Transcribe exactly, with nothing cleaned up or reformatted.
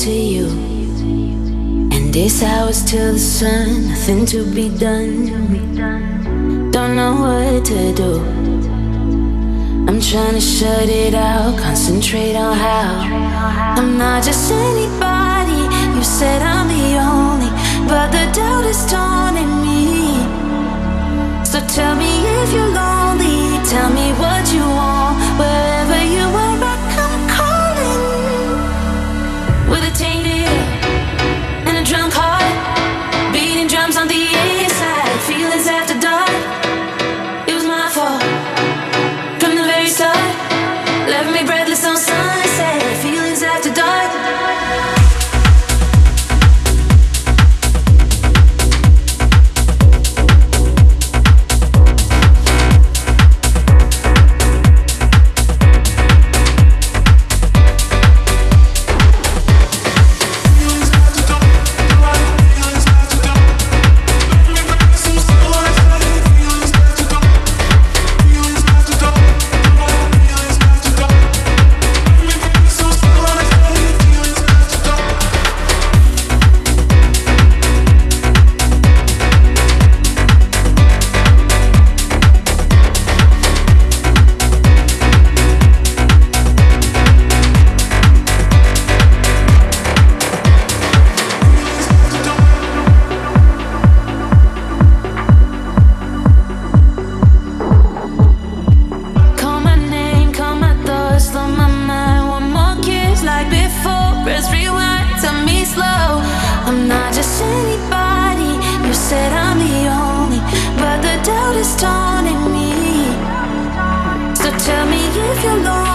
to you. And this hours till the sun, nothing to be done. Don't know what to do. I'm trying to shut it out, concentrate on how. I'm not just anybody, you said I'm the only, but the doubt is taunting me. So tell me if you're lonely, tell me what you want. Wherever you are, I come calling. With a tainted and a drunk heart, beating drums on the inside, feelings after dark. It was my fault from the very start. Left me breathless on sunset, feelings after dark. I'm not just anybody, you said I'm the only, but the doubt is taunting me. So tell me if you're lonely.